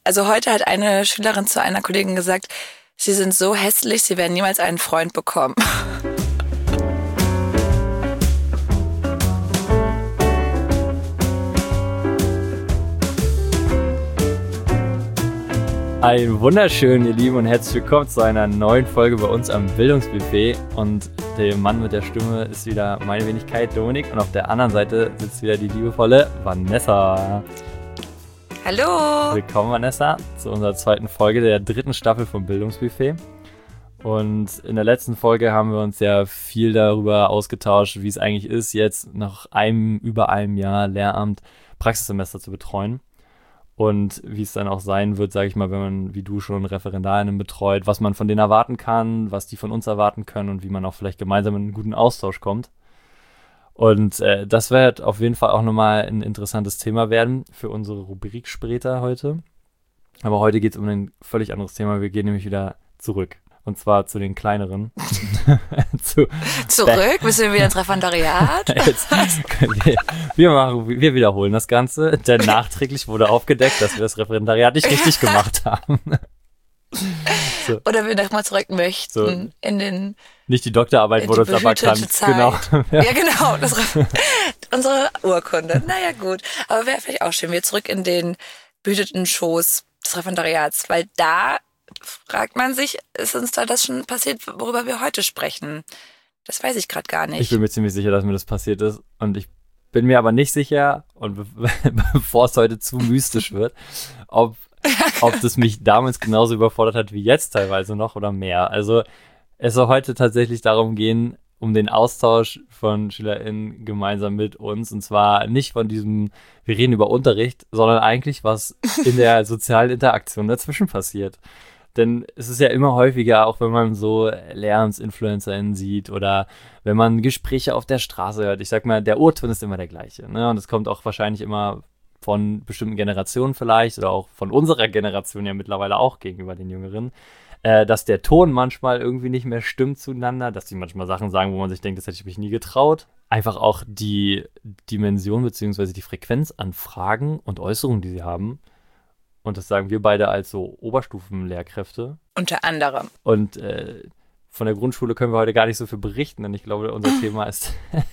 Also heute hat eine Schülerin zu einer Kollegin gesagt, sie sind so hässlich, sie werden niemals einen Freund bekommen. Ein wunderschön, ihr Lieben, und herzlich willkommen zu einer neuen Folge bei uns am Bildungsbuffet. Und der Mann mit der Stimme ist wieder meine Wenigkeit, Dominik. Und auf der anderen Seite sitzt wieder die liebevolle Vanessa. Hallo! Willkommen, Vanessa, zu unserer zweiten Folge der dritten Staffel vom Bildungsbuffet. Und in der letzten Folge haben wir uns ja viel darüber ausgetauscht, wie es eigentlich ist, jetzt nach über einem Jahr Lehramt Praxissemester zu betreuen. Und wie es dann auch sein wird, sage ich mal, wenn man, wie du schon, ReferendarInnen betreut, was man von denen erwarten kann, was die von uns erwarten können und wie man auch vielleicht gemeinsam in einen guten Austausch kommt. Und das wird auf jeden Fall auch nochmal ein interessantes Thema werden für unsere Rubrik später heute. Aber heute geht es um ein völlig anderes Thema. Wir gehen nämlich wieder zurück. Und zwar zu den kleineren. Zurück? Müssen wir wieder ins Referendariat? Wir wiederholen das Ganze, denn nachträglich wurde aufgedeckt, dass wir das Referendariat nicht richtig gemacht haben. So. Oder wir nochmal zurück möchten so. In den... Nicht die Doktorarbeit wurde uns aber erkannt. Genau. Ja, genau. Unsere Urkunde. Naja, gut. Aber wäre vielleicht auch schön, wir zurück in den behüteten Schoß des Referendariats, weil da fragt man sich, ist uns da das schon passiert, worüber wir heute sprechen? Das weiß ich gerade gar nicht. Ich bin mir ziemlich sicher, dass mir das passiert ist. Und ich bin mir aber nicht sicher, und bevor es heute zu mystisch wird, ob das mich damals genauso überfordert hat wie jetzt teilweise noch oder mehr. Also es soll heute tatsächlich darum gehen, um den Austausch von SchülerInnen gemeinsam mit uns. Und zwar nicht von diesem, wir reden über Unterricht, sondern eigentlich, was in der sozialen Interaktion dazwischen passiert. Denn es ist ja immer häufiger, auch wenn man so LehramtsinfluencerInnen sieht oder wenn man Gespräche auf der Straße hört. Ich sag mal, der O-Ton ist immer der gleiche. Ne? Und es kommt auch wahrscheinlich immer von bestimmten Generationen vielleicht oder auch von unserer Generation ja mittlerweile auch gegenüber den Jüngeren, dass der Ton manchmal irgendwie nicht mehr stimmt zueinander, dass die manchmal Sachen sagen, wo man sich denkt, das hätte ich mich nie getraut. Einfach auch die Dimension bzw. die Frequenz an Fragen und Äußerungen, die sie haben. Und das sagen wir beide als so Oberstufenlehrkräfte. Unter anderem. Und von der Grundschule können wir heute gar nicht so viel berichten, denn ich glaube, unser Thema ist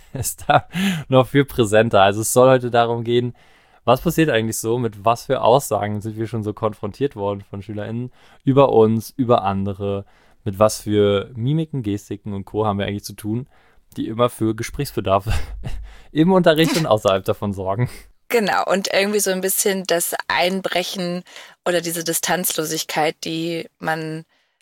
da noch viel präsenter. Also es soll heute darum gehen, was passiert eigentlich so, mit was für Aussagen sind wir schon so konfrontiert worden von SchülerInnen über uns, über andere, mit was für Mimiken, Gestiken und Co. haben wir eigentlich zu tun, die immer für Gesprächsbedarf im Unterricht und außerhalb davon sorgen. Genau, und irgendwie so ein bisschen das Einbrechen oder diese Distanzlosigkeit, die man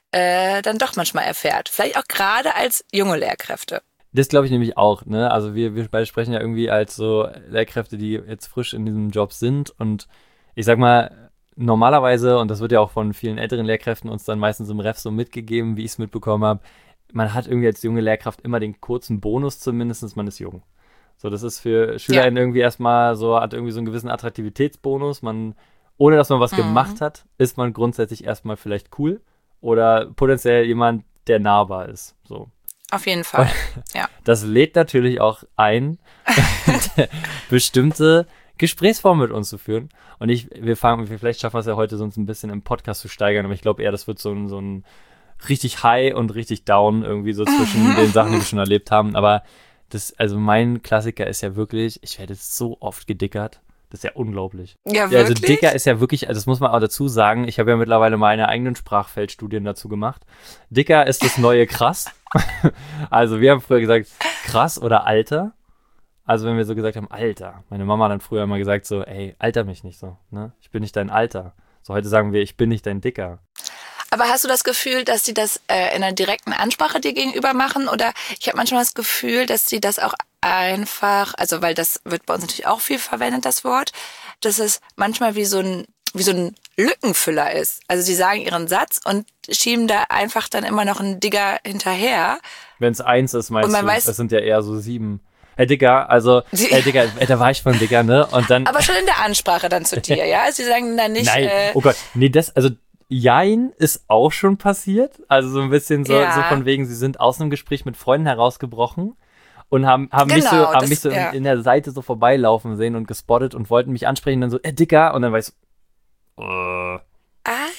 dann doch manchmal erfährt. Vielleicht auch gerade als junge Lehrkräfte. Das glaube ich nämlich auch, ne? Also wir beide sprechen ja irgendwie als so Lehrkräfte, die jetzt frisch in diesem Job sind. Und ich sag mal, normalerweise, und das wird ja auch von vielen älteren Lehrkräften uns dann meistens im Ref so mitgegeben, wie ich es mitbekommen habe, man hat irgendwie als junge Lehrkraft immer den kurzen Bonus zumindest, man ist jung. So, das ist für SchülerInnen irgendwie erstmal so, hat irgendwie so einen gewissen Attraktivitätsbonus. Ohne dass man was gemacht hat, ist man grundsätzlich erstmal vielleicht cool oder potenziell jemand, der nahbar ist. So. Auf jeden Fall, ja. Das lädt natürlich auch ein, bestimmte Gesprächsformen mit uns zu führen. Und vielleicht schaffen wir es ja heute, so uns ein bisschen im Podcast zu steigern, aber ich glaube eher, das wird so ein richtig High und richtig Down irgendwie so zwischen den Sachen, die wir schon erlebt haben. Aber also mein Klassiker ist ja wirklich, ich werde so oft gedickert. Das ist ja unglaublich. Ja, wirklich? Also wirklich? Dicker ist ja wirklich, also das muss man auch dazu sagen, ich habe ja mittlerweile meine eigenen Sprachfeldstudien dazu gemacht. Dicker ist das neue krass. Also wir haben früher gesagt, krass oder Alter. Also wenn wir so gesagt haben, Alter. Meine Mama hat dann früher immer gesagt so, ey, alter mich nicht so. Ne? Ich bin nicht dein Alter. So heute sagen wir, ich bin nicht dein Dicker. Aber hast du das Gefühl, dass die das in einer direkten Ansprache dir gegenüber machen? Oder ich habe manchmal das Gefühl, dass sie das auch einfach, also weil das wird bei uns natürlich auch viel verwendet, das Wort, dass es manchmal wie so ein Lückenfüller ist. Also sie sagen ihren Satz und schieben da einfach dann immer noch einen Digger hinterher. Wenn es 1 ist, meinst du, weiß, das sind ja eher so 7. Hey Digga, Digga, da war ich von Digga, ne? Und dann, aber schon in der Ansprache dann zu dir, ja? Sie sagen dann nicht... Nein, oh Gott, nee, Jein ist auch schon passiert. Also so ein bisschen so von wegen, sie sind aus einem Gespräch mit Freunden herausgebrochen und haben mich so in der Seite so vorbeilaufen sehen und gespottet und wollten mich ansprechen und dann so, Dicker. Und dann war ich so,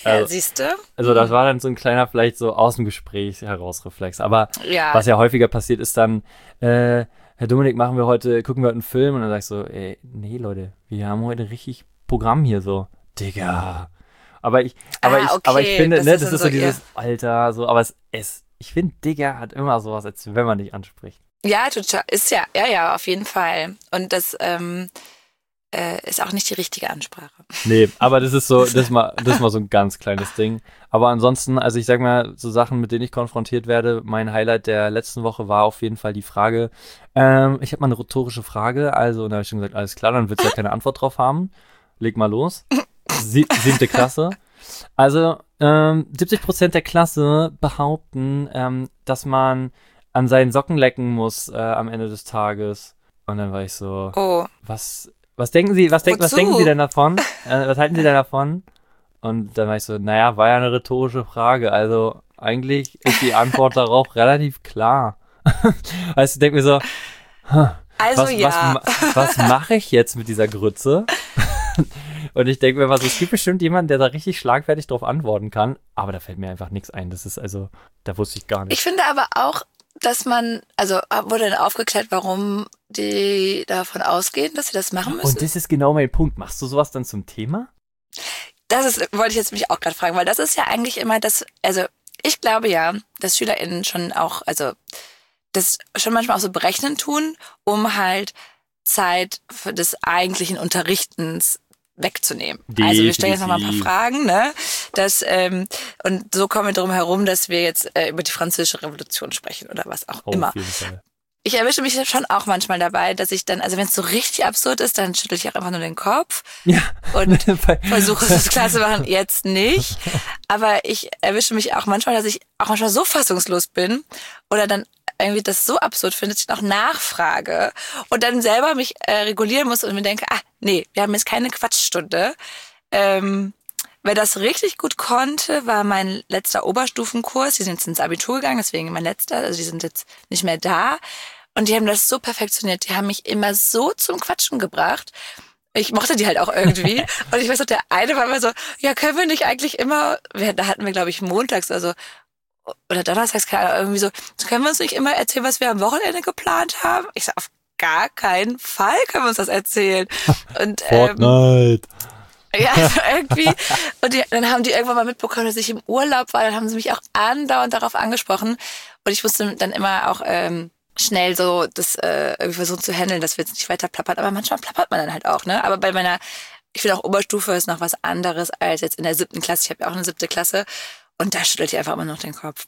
Ja, siehst du? Also das war dann so ein kleiner, vielleicht so aus dem Gespräch heraus Reflex. Aber Ja. was ja häufiger passiert, ist dann, Herr Dominik, gucken wir heute einen Film? Und dann sag ich so, ey, nee, Leute, wir haben heute richtig Programm hier so. Digga. Aber ich finde, das ist so dieses Alter, so, aber ich finde, Digga hat immer sowas, als wenn man dich anspricht. Ja, total. Ist ja, auf jeden Fall. Und das ist auch nicht die richtige Ansprache. Nee, aber das ist mal so ein ganz kleines Ding. Aber ansonsten, also ich sag mal, so Sachen, mit denen ich konfrontiert werde, mein Highlight der letzten Woche war auf jeden Fall die Frage, ich habe mal eine rhetorische Frage, also, und da habe ich schon gesagt, alles klar, dann willst du ja keine Antwort drauf haben. Leg mal los. 7. Klasse. Also, 70% der Klasse behaupten, dass man an seinen Socken lecken muss am Ende des Tages. Und dann war ich so, was denken Sie denn davon? Was halten Sie denn davon? Und dann war ich so, naja, war ja eine rhetorische Frage. Also eigentlich ist die Antwort darauf relativ klar. Also ich denke mir so, was mache ich jetzt mit dieser Grütze? Und ich denke mir mal so, es gibt bestimmt jemanden, der da richtig schlagfertig drauf antworten kann. Aber da fällt mir einfach nichts ein. Das ist also, da wusste ich gar nicht. Ich finde aber auch, dass wurde dann aufgeklärt, warum die davon ausgehen, dass sie das machen müssen? Und das ist genau mein Punkt. Machst du sowas dann zum Thema? Wollte ich jetzt mich auch gerade fragen, weil das ist ja eigentlich immer also ich glaube ja, dass SchülerInnen schon auch, also das schon manchmal auch so berechnen tun, um halt Zeit für des eigentlichen Unterrichtens wegzunehmen. Definitiv. Also wir stellen jetzt nochmal ein paar Fragen, ne? Und so kommen wir drum herum, dass wir jetzt über die Französische Revolution sprechen oder was auch immer. Auf jeden Fall. Ich erwische mich schon auch manchmal dabei, dass ich dann, also wenn es so richtig absurd ist, dann schüttel ich auch einfach nur den Kopf und versuche es klar zu machen, jetzt nicht. Aber ich erwische mich auch manchmal, dass ich auch manchmal so fassungslos bin oder dann irgendwie das so absurd finde, dass ich noch nachfrage und dann selber mich regulieren muss und mir denke, nee, wir haben jetzt keine Quatschstunde. Wer das richtig gut konnte, war mein letzter Oberstufenkurs. Die sind jetzt ins Abitur gegangen, deswegen mein letzter. Also die sind jetzt nicht mehr da. Und die haben das so perfektioniert. Die haben mich immer so zum Quatschen gebracht. Ich mochte die halt auch irgendwie. Und ich weiß noch, der eine war immer so, ja, können wir nicht eigentlich immer, da hatten wir, glaube ich, montags oder donnerstags, keine Ahnung, irgendwie so können wir uns nicht immer erzählen, was wir am Wochenende geplant haben? Ich sag, auf gar keinen Fall können wir uns das erzählen. Und, Fortnite. Ja, also irgendwie. Und dann haben die irgendwann mal mitbekommen, dass ich im Urlaub war. Dann haben sie mich auch andauernd darauf angesprochen. Und ich musste dann immer auch schnell so das irgendwie versuchen zu handeln, dass wir jetzt nicht weiter plappern. Aber manchmal plappert man dann halt auch, ne? Aber ich finde auch Oberstufe ist noch was anderes als jetzt in der 7. Klasse. Ich habe ja auch eine 7. Klasse. Und da schüttelt ihr einfach immer noch den Kopf.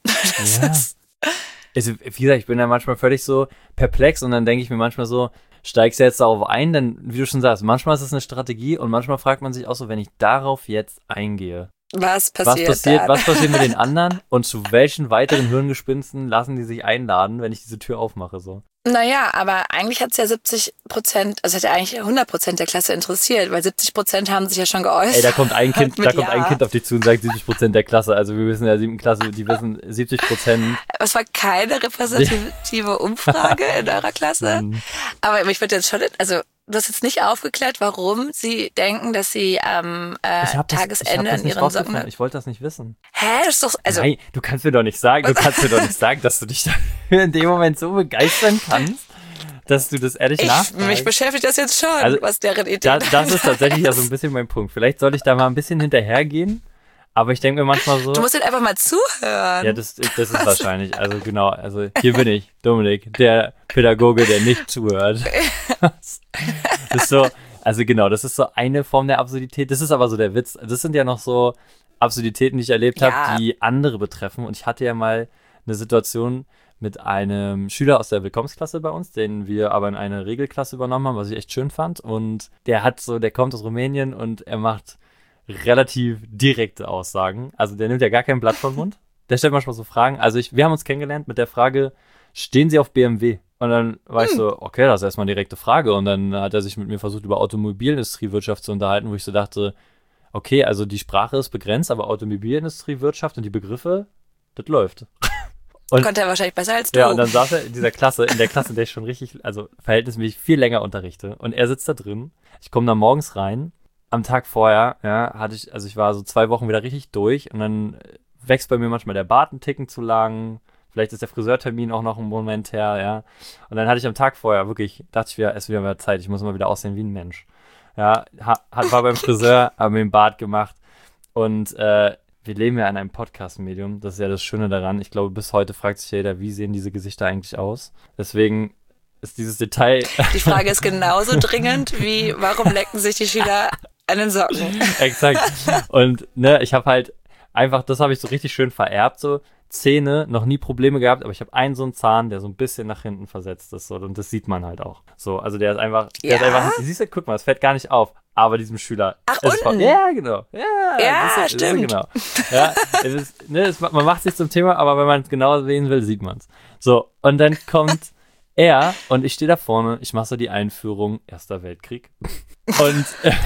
Also, wie gesagt, ich bin da manchmal völlig so perplex und dann denke ich mir manchmal so, steigst du jetzt darauf ein, dann, wie du schon sagst, manchmal ist es eine Strategie und manchmal fragt man sich auch so, wenn ich darauf jetzt eingehe, was passiert mit den anderen und zu welchen weiteren Hirngespinsten lassen die sich einladen, wenn ich diese Tür aufmache, so? Naja, aber eigentlich hat es ja 70%, also hat ja eigentlich 100% der Klasse interessiert, weil 70% haben sich ja schon geäußert. Ey, da kommt ein Kind auf dich zu und sagt 70% der Klasse, also wir wissen ja 7. Klasse, die wissen 70%. Es war keine repräsentative Umfrage in eurer Klasse, aber mich würde jetzt schon, also du hast jetzt nicht aufgeklärt, warum sie denken, dass sie am Tagesende in ihren Socken... Ich wollte das nicht wissen. Hä? Das ist doch... Also, nein, du kannst mir doch nicht sagen, dass du dich dafür in dem Moment so begeistern kannst, dass du das ehrlich nachfragst. Mich beschäftigt das jetzt schon, also, was deren Idee ist. Das ist tatsächlich ja so ein bisschen mein Punkt. Vielleicht soll ich da mal ein bisschen hinterhergehen, aber ich denke mir manchmal so... Du musst jetzt einfach mal zuhören. Ja, das ist wahrscheinlich. Also genau, also hier bin ich, Dominik, der Pädagoge, der nicht zuhört. Das ist so, also genau, das ist so eine Form der Absurdität. Das ist aber so der Witz. Das sind ja noch so Absurditäten, die ich erlebt habe, die andere betreffen. Und ich hatte ja mal eine Situation mit einem Schüler aus der Willkommensklasse bei uns, den wir aber in eine Regelklasse übernommen haben, was ich echt schön fand. Und der kommt aus Rumänien und er macht relativ direkte Aussagen. Also der nimmt ja gar kein Blatt vom Mund. Der stellt manchmal so Fragen. Also wir haben uns kennengelernt mit der Frage, stehen Sie auf BMW? Und dann war ich so, okay, das ist erstmal eine direkte Frage. Und dann hat er sich mit mir versucht, über Automobilindustriewirtschaft zu unterhalten, wo ich so dachte, okay, also die Sprache ist begrenzt, aber Automobilindustriewirtschaft und die Begriffe, das läuft. Und konnte er wahrscheinlich besser als du. Ja, und dann saß er in der Klasse, in der ich schon richtig, also verhältnismäßig viel länger unterrichte. Und er sitzt da drin. Ich komme da morgens rein am Tag vorher, ja, ich war so 2 Wochen wieder richtig durch und dann wächst bei mir manchmal der Bart einen Ticken zu lang. Vielleicht ist der Friseurtermin auch noch einen Moment her, ja. Und dann hatte ich am Tag vorher wirklich, dachte ich wieder, es ist wieder mehr Zeit, ich muss mal wieder aussehen wie ein Mensch. Ja, war beim Friseur, haben mir den Bart gemacht und wir leben ja in einem Podcast-Medium, das ist ja das Schöne daran. Ich glaube, bis heute fragt sich jeder, wie sehen diese Gesichter eigentlich aus? Deswegen ist dieses Detail... Die Frage ist genauso dringend wie, warum lecken sich die Schüler an den Socken? Exakt. Und ne, ich habe halt einfach, das habe ich so richtig schön vererbt, so Zähne, noch nie Probleme gehabt, aber ich habe einen so einen Zahn, der so ein bisschen nach hinten versetzt ist, so, und das sieht man halt auch. So, also der ist einfach, siehst du, guck mal, es fällt gar nicht auf, aber diesem Schüler. Ach, unten? Ja, genau. Ja, stimmt. Genau. Ja, man macht sich zum Thema, aber wenn man es genau sehen will, sieht man es. So, und dann kommt er und ich stehe da vorne, ich mache so die Einführung, Erster Weltkrieg. Und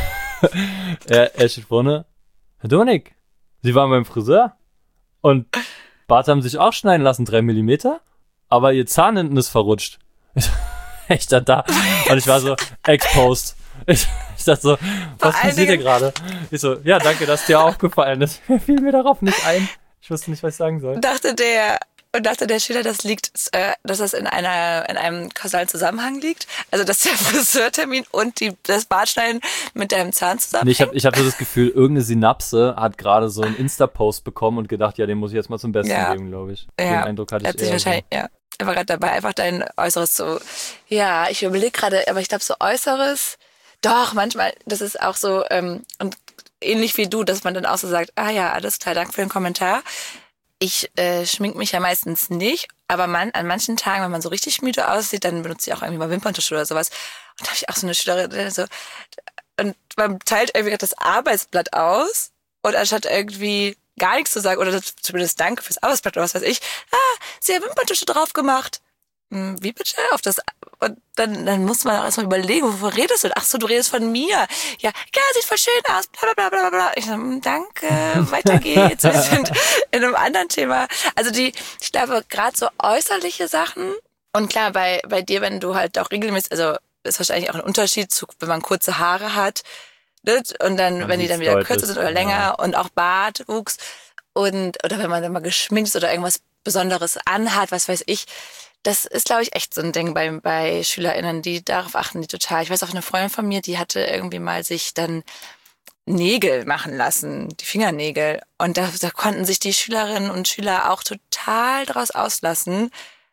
er steht vorne, Herr Dominik, Sie waren beim Friseur und Bart haben sich auch schneiden lassen, 3 Millimeter, aber Ihr Zahn hinten ist verrutscht. Ich stand da und ich war so exposed. Ich dachte so, was passiert hier gerade? Ich so, ja, danke, dass dir aufgefallen ist. Mir fiel mir darauf nicht ein. Ich wusste nicht, was ich sagen soll. Dachte der Schüler, dass das in einem kausalen Zusammenhang liegt? Also, dass der Friseurtermin und das Bartschneiden mit deinem Zahn zusammenhängen? Ich hab so das Gefühl, irgendeine Synapse hat gerade so einen Insta-Post bekommen und gedacht, ja, den muss ich jetzt mal zum Besten geben, glaube ich. Ja. Den Eindruck hatte ich eher. Wahrscheinlich, ja. Er war gerade dabei, einfach dein Äußeres zu... Ja, ich überlege gerade, aber ich glaube, so Äußeres... Doch, manchmal, das ist auch so, und ähnlich wie du, dass man dann auch so sagt, ah ja, alles klar, danke für den Kommentar. Ich schmink mich ja meistens nicht, aber an manchen Tagen, wenn man so richtig müde aussieht, dann benutze ich auch irgendwie mal Wimperntusche oder sowas. Und da habe ich auch so eine Schülerin, die so, und man teilt irgendwie das Arbeitsblatt aus und anstatt irgendwie gar nichts zu sagen oder zumindest danke fürs Arbeitsblatt oder was weiß ich, sie hat Wimperntusche drauf gemacht. Wie bitte? Auf das, und dann muss man auch erstmal überlegen, wovon redest du? Ach so, du redest von mir. Ja, sieht voll schön aus, bla, bla, bla, bla, bla. Ich so, danke, weiter geht's. Wir sind in einem anderen Thema. Also ich glaube, gerade so äußerliche Sachen. Und klar, bei dir, wenn du halt auch regelmäßig, also ist wahrscheinlich auch ein Unterschied zu, wenn man kurze Haare hat, ne? Und dann, wenn die dann wieder kürzer sind oder länger und auch Bartwuchs oder wenn man dann mal geschminkt ist oder irgendwas Besonderes anhat, was weiß ich. Das ist, glaube ich, echt so ein Ding bei SchülerInnen, die darauf achten, die total. Ich weiß auch, eine Freundin von mir, die hatte irgendwie mal sich dann Nägel machen lassen, die Fingernägel. Und da konnten sich die Schülerinnen und Schüler auch total draus auslassen.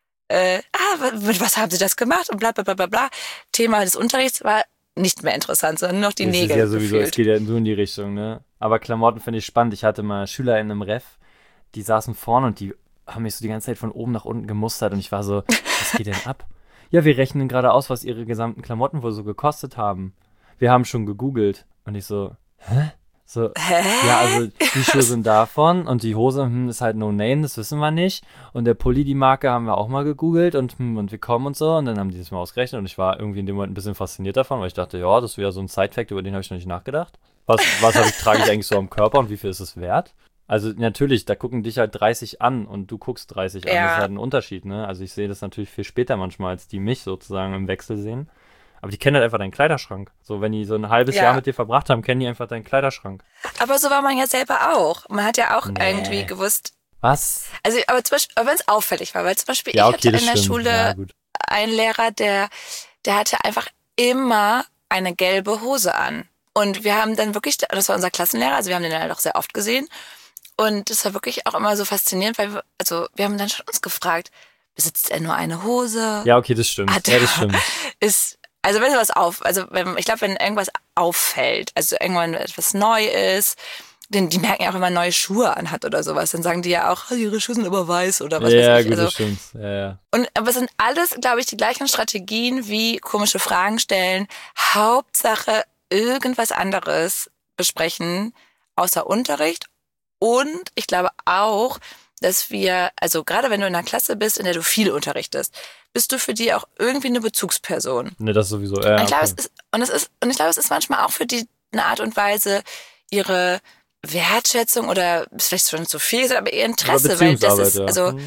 Mit was haben sie das gemacht? Und bla bla bla bla bla. Thema des Unterrichts war nicht mehr interessant, sondern nur noch die Nägel. Ist ja sowieso, gefühlt. Es geht ja nur in die Richtung, ne? Aber Klamotten finde ich spannend. Ich hatte mal SchülerInnen im Ref, die saßen vorne und die haben mich so die ganze Zeit von oben nach unten gemustert und ich war so, was geht denn ab? Ja, wir rechnen gerade aus, was ihre gesamten Klamotten wohl so gekostet haben. Wir haben schon gegoogelt. Und ich so, hä? So, ja, also die Schuhe sind davon und die Hose ist halt no name, das wissen wir nicht. Und der Pulli, die Marke, haben wir auch mal gegoogelt und wir kommen und so. Und dann haben die das mal ausgerechnet und ich war irgendwie in dem Moment ein bisschen fasziniert davon, weil ich dachte, ja, das ist wieder so ein Side-Fact, über den habe ich noch nicht nachgedacht. Was trage ich eigentlich so am Körper und wie viel ist es wert? Also natürlich, da gucken dich halt 30 an und du guckst 30 an. Das ist halt ein Unterschied, ne? Also ich sehe das natürlich viel später manchmal, als die mich sozusagen im Wechsel sehen. Aber die kennen halt einfach deinen Kleiderschrank. So, wenn die so ein halbes Jahr mit dir verbracht haben, kennen die einfach deinen Kleiderschrank. Aber so war man ja selber auch. Man hat ja auch irgendwie gewusst. Was? Also, aber zum Beispiel, wenn es auffällig war, weil zum Beispiel ich hatte in der Schule einen Lehrer, der hatte einfach immer eine gelbe Hose an. Und wir haben dann wirklich, das war unser Klassenlehrer, also wir haben den halt auch sehr oft gesehen. Und das war wirklich auch immer so faszinierend, weil wir haben dann schon uns gefragt, besitzt er nur eine Hose? Ja, okay, das stimmt. Das stimmt. Also wenn ich glaube, wenn irgendwas auffällt, also irgendwann etwas neu ist, denn die merken ja auch, wenn man neue Schuhe anhat oder sowas, dann sagen die ja auch, ihre Schuhe sind aber weiß oder was weiß ich. Ja, gut, das stimmt. Ja. Aber es sind alles, glaube ich, die gleichen Strategien wie komische Fragen stellen, Hauptsache irgendwas anderes besprechen, außer Unterricht. Und ich glaube auch, dass also gerade wenn du in einer Klasse bist, in der du viel unterrichtest, bist du für die auch irgendwie eine Bezugsperson. Ne, das sowieso. Ja, ich glaube, es ist manchmal auch für die eine Art und Weise, ihre Wertschätzung oder ist vielleicht schon zu viel, aber ihr Interesse, weil das ist,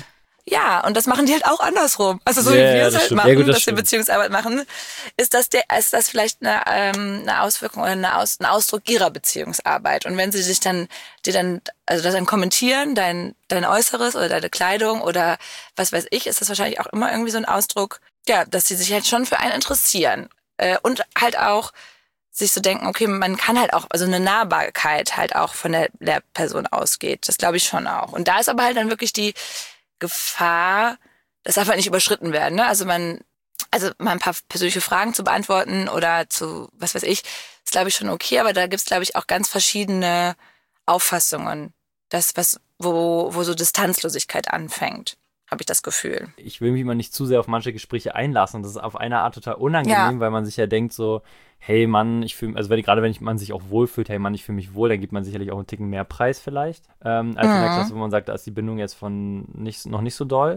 Ja, und das machen die halt auch andersrum. Also so wie Ja, wir ja, es das halt stimmt. machen, Ja, gut, das dass wir stimmt. Beziehungsarbeit machen, ist das vielleicht eine Auswirkung oder ein Ausdruck ihrer Beziehungsarbeit. Und wenn sie also das dann kommentieren, dein Äußeres oder deine Kleidung oder was weiß ich, ist das wahrscheinlich auch immer irgendwie so ein Ausdruck, ja, dass sie sich halt schon für einen interessieren. Und halt auch sich so denken, okay, man kann halt auch, also eine Nahbarkeit halt auch von der Person ausgeht. Das glaube ich schon auch. Und da ist aber halt dann wirklich die Gefahr, das darf halt nicht überschritten werden, ne? Also mal ein paar persönliche Fragen zu beantworten oder zu, was weiß ich, ist glaube ich schon okay, aber da gibt's glaube ich auch ganz verschiedene Auffassungen. Wo so Distanzlosigkeit anfängt, habe ich das Gefühl. Ich will mich mal nicht zu sehr auf manche Gespräche einlassen. Das ist auf eine Art total Ja. unangenehm, weil man sich ja denkt so, hey Mann, ich fühle, also wenn man sich auch wohlfühlt, hey Mann, ich fühle mich wohl, dann gibt man sicherlich auch einen Ticken mehr Preis vielleicht, als in der Klasse, wo man sagt, da ist die Bindung jetzt noch nicht so doll.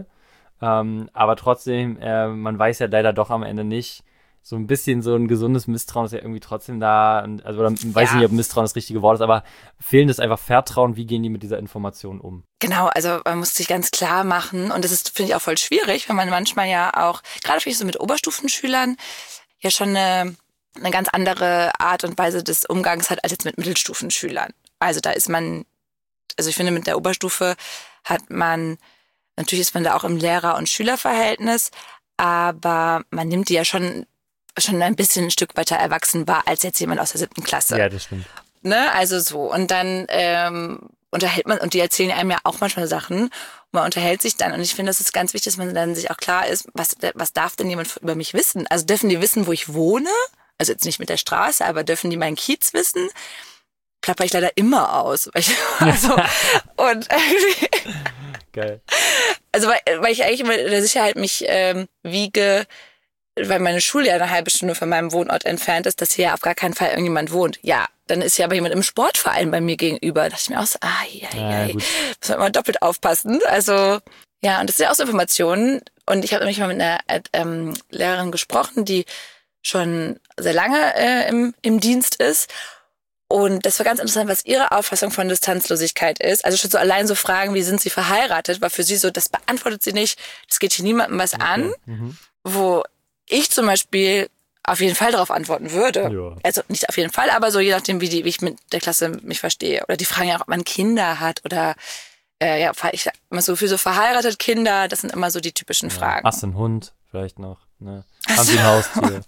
Aber trotzdem, man weiß ja leider doch am Ende nicht, so ein bisschen so ein gesundes Misstrauen ist ja irgendwie trotzdem da. Also, oder weiß Ja. nicht, ob Misstrauen das richtige Wort ist, aber fehlendes einfach Vertrauen, wie gehen die mit dieser Information um? Genau, also man muss sich ganz klar machen und das ist, finde ich, auch voll schwierig, wenn man manchmal ja auch, gerade finde ich so mit Oberstufenschülern, ja schon eine ganz andere Art und Weise des Umgangs hat als jetzt mit Mittelstufenschülern. Also also ich finde, mit der Oberstufe natürlich ist man da auch im Lehrer- und Schülerverhältnis, aber man nimmt die ja schon ein bisschen ein Stück weiter erwachsen wahr als jetzt jemand aus der 7. Klasse. Ja, das stimmt. Ne, also so. Und dann unterhält man, und die erzählen einem ja auch manchmal Sachen. Und man unterhält sich dann. Und ich finde, das ist ganz wichtig, dass man dann sich auch klar ist, was darf denn jemand über mich wissen? Also dürfen die wissen, wo ich wohne? Also jetzt nicht mit der Straße, aber dürfen die meinen Kiez wissen? Klapper ich leider immer aus. Also, und irgendwie, Geil. also weil ich eigentlich immer in der Sicherheit mich wiege, weil meine Schule ja eine halbe Stunde von meinem Wohnort entfernt ist, dass hier ja auf gar keinen Fall irgendjemand wohnt. Ja, dann ist ja aber jemand im Sportverein bei mir gegenüber. Da dachte ich mir auch so, Ja, gut. muss man immer doppelt aufpassen. Also, ja, und das sind ja auch so Informationen. Und ich habe nämlich mal mit einer Lehrerin gesprochen, die schon sehr lange im Dienst ist. Und das war ganz interessant, was ihre Auffassung von Distanzlosigkeit ist. Also schon so allein so Fragen, wie sind sie verheiratet, war für sie so, das beantwortet sie nicht. Das geht hier niemandem was an. Mhm. Wo ich zum Beispiel auf jeden Fall darauf antworten würde. Ja. Also nicht auf jeden Fall, aber so je nachdem, wie ich mit der Klasse mich verstehe. Oder die fragen ja auch, ob man Kinder hat oder ich sag immer so für so verheiratet Kinder, das sind immer so die typischen Fragen. Hast du einen Hund vielleicht noch? Ne? Haben Sie ein Haustier?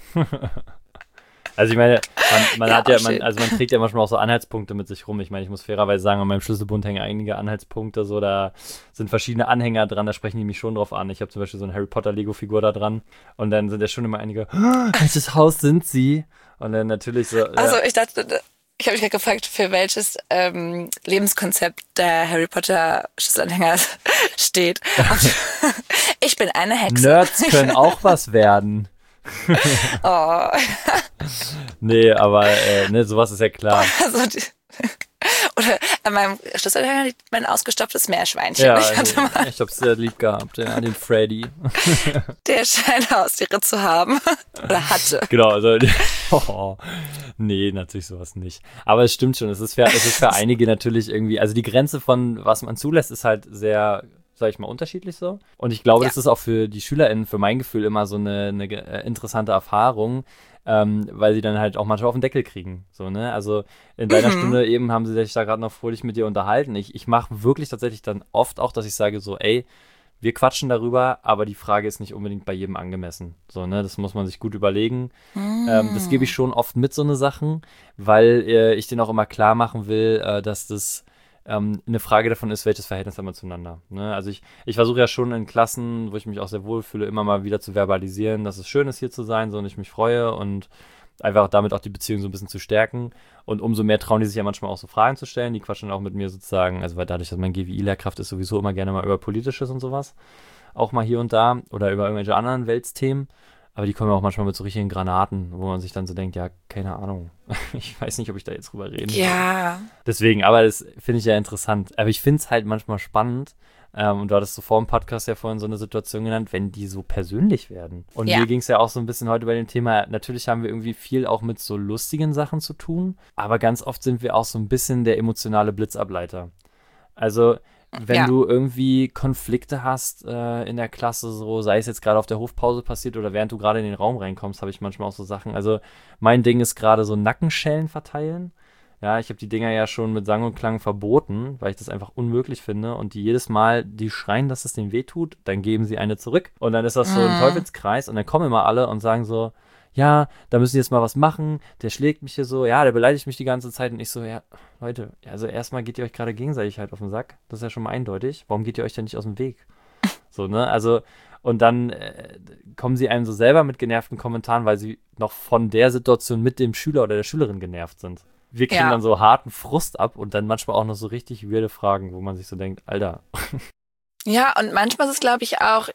Also ich meine, man trägt ja manchmal auch so Anhaltspunkte mit sich rum. Ich meine, ich muss fairerweise sagen, an meinem Schlüsselbund hängen einige Anhaltspunkte, so da sind verschiedene Anhänger dran, da sprechen die mich schon drauf an. Ich habe zum Beispiel so eine Harry Potter Lego-Figur da dran und dann sind ja schon immer einige, welches Haus sind sie? Und dann natürlich so. Also ich dachte, ich habe mich gerade gefragt, für welches Lebenskonzept der Harry Potter Schlüsselanhänger steht. Ich bin eine Hexe. Nerds können auch was werden. Oh. Nee, aber sowas ist ja klar. Also oder an meinem Schlüsselanhänger liegt mein ausgestopftes Meerschweinchen. Ja, Ich hab's sehr lieb gehabt, ja, den Freddy. Der scheint Haustiere zu haben. Oder hatte. Genau, also nee, natürlich sowas nicht. Aber es stimmt schon, es ist für einige natürlich irgendwie, also die Grenze von was man zulässt, ist halt sehr, sag ich mal, unterschiedlich so. Und ich glaube, das ist auch für die SchülerInnen, für mein Gefühl, immer so eine interessante Erfahrung, weil sie dann halt auch manchmal auf den Deckel kriegen. So, ne? Also in deiner Stunde eben haben sie sich da gerade noch fröhlich mit dir unterhalten. Ich mache wirklich tatsächlich dann oft auch, dass ich sage so, ey, wir quatschen darüber, aber die Frage ist nicht unbedingt bei jedem angemessen. So, ne? Das muss man sich gut überlegen. Das gebe ich schon oft mit, so eine Sachen, weil ich denen auch immer klar machen will, dass das eine Frage davon ist, welches Verhältnis haben wir zueinander. Ne? Also ich versuche ja schon in Klassen, wo ich mich auch sehr wohl fühle, immer mal wieder zu verbalisieren, dass es schön ist, hier zu sein, so und ich mich freue und einfach damit auch die Beziehung so ein bisschen zu stärken. Und umso mehr trauen die sich ja manchmal auch so Fragen zu stellen. Die quatschen auch mit mir sozusagen, also weil dadurch, dass mein GWI-Lehrkraft ist, sowieso immer gerne mal über Politisches und sowas. Auch mal hier und da oder über irgendwelche anderen Weltthemen. Aber die kommen auch manchmal mit so richtigen Granaten, wo man sich dann so denkt, ja, keine Ahnung. Ich weiß nicht, ob ich da jetzt drüber reden soll. Ja. Deswegen, aber das finde ich ja interessant. Aber ich finde es halt manchmal spannend. Und du hattest so vor dem Podcast ja vorhin so eine Situation genannt, wenn die so persönlich werden. Und mir ging es ja auch so ein bisschen heute bei dem Thema, natürlich haben wir irgendwie viel auch mit so lustigen Sachen zu tun, aber ganz oft sind wir auch so ein bisschen der emotionale Blitzableiter. Also wenn du irgendwie Konflikte hast in der Klasse, so sei es jetzt gerade auf der Hofpause passiert oder während du gerade in den Raum reinkommst, habe ich manchmal auch so Sachen. Also mein Ding ist gerade so Nackenschellen verteilen. Ja, ich habe die Dinger ja schon mit Sang und Klang verboten, weil ich das einfach unmöglich finde. Und die jedes Mal, die schreien, dass es denen wehtut, dann geben sie eine zurück. Und dann ist das so ein Teufelskreis und dann kommen immer alle und sagen so, ja, da müssen die jetzt mal was machen, der schlägt mich hier so, ja, der beleidigt mich die ganze Zeit. Und ich so, ja, Leute, also erstmal geht ihr euch gerade gegenseitig halt auf den Sack. Das ist ja schon mal eindeutig. Warum geht ihr euch denn nicht aus dem Weg? So, ne, also, und dann kommen sie einem so selber mit genervten Kommentaren, weil sie noch von der Situation mit dem Schüler oder der Schülerin genervt sind. Wir kriegen dann so harten Frust ab und dann manchmal auch noch so richtig weirde Fragen, wo man sich so denkt, Alter. Ja, und manchmal ist es, glaube ich, auch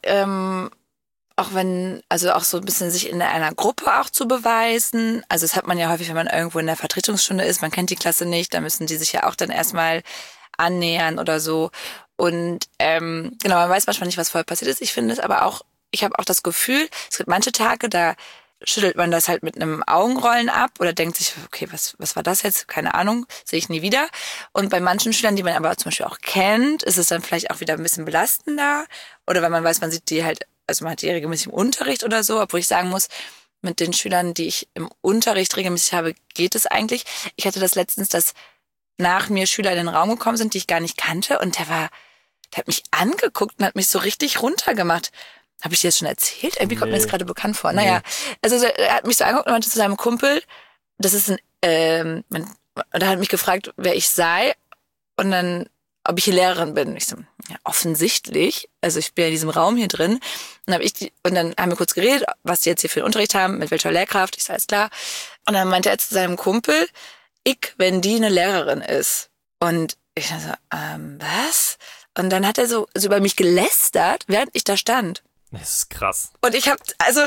wenn, also auch so ein bisschen sich in einer Gruppe auch zu beweisen. Also das hat man ja häufig, wenn man irgendwo in der Vertretungsstunde ist, man kennt die Klasse nicht, da müssen die sich ja auch dann erstmal annähern oder so. Und genau, man weiß manchmal nicht, was vorher passiert ist. Ich finde es aber auch, ich habe auch das Gefühl, es gibt manche Tage, da schüttelt man das halt mit einem Augenrollen ab oder denkt sich, okay, was war das jetzt? Keine Ahnung, sehe ich nie wieder. Und bei manchen Schülern, die man aber zum Beispiel auch kennt, ist es dann vielleicht auch wieder ein bisschen belastender. Oder wenn man weiß, man sieht die halt, also man hat die regelmäßig im Unterricht oder so, obwohl ich sagen muss, mit den Schülern, die ich im Unterricht regelmäßig habe, geht es eigentlich. Ich hatte das letztens, dass nach mir Schüler in den Raum gekommen sind, die ich gar nicht kannte und der hat mich angeguckt und hat mich so richtig runtergemacht. Habe ich dir das schon erzählt? Irgendwie kommt mir das gerade bekannt vor. Naja, also er hat mich so angeguckt und meinte zu seinem Kumpel, das ist und er hat mich gefragt, wer ich sei und dann, ob ich hier Lehrerin bin. Ich so, ja, offensichtlich. Also ich bin ja in diesem Raum hier drin. Und dann haben wir kurz geredet, was die jetzt hier für einen Unterricht haben, mit welcher Lehrkraft. Ich sage, alles klar. Und dann meinte er zu seinem Kumpel, wenn die eine Lehrerin ist. Und ich so, was? Und dann hat er so über mich gelästert, während ich da stand. Das ist krass. Und ich habe also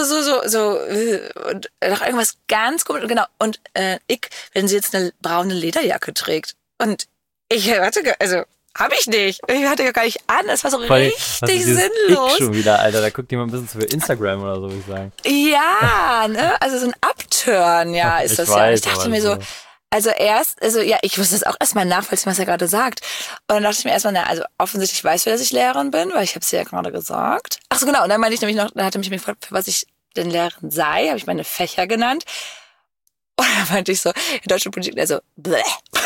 und noch irgendwas ganz komisch, genau. Und wenn sie jetzt eine braune Lederjacke trägt. Und ich habe ich nicht. Ich hatte ja gar nicht an. Es war so richtig sinnlos. Schon wieder, Alter. Da guckt jemand ein bisschen für Instagram oder so, würde ich sagen. Ja, ne? Also so ein Upturn, ja, ist das ja. Ich dachte mir so, ich wusste das auch erstmal nachvollziehen, was er gerade sagt. Und dann dachte ich mir erstmal, also offensichtlich weiß wer, dass ich Lehrerin bin, weil ich habe es ja gerade gesagt. Ach so, genau. Und dann meinte ich nämlich noch, dann hat er mich gefragt, für was ich denn Lehrerin sei, habe ich meine Fächer genannt. Und dann meinte ich so, in deutscher Politik, also, bleh.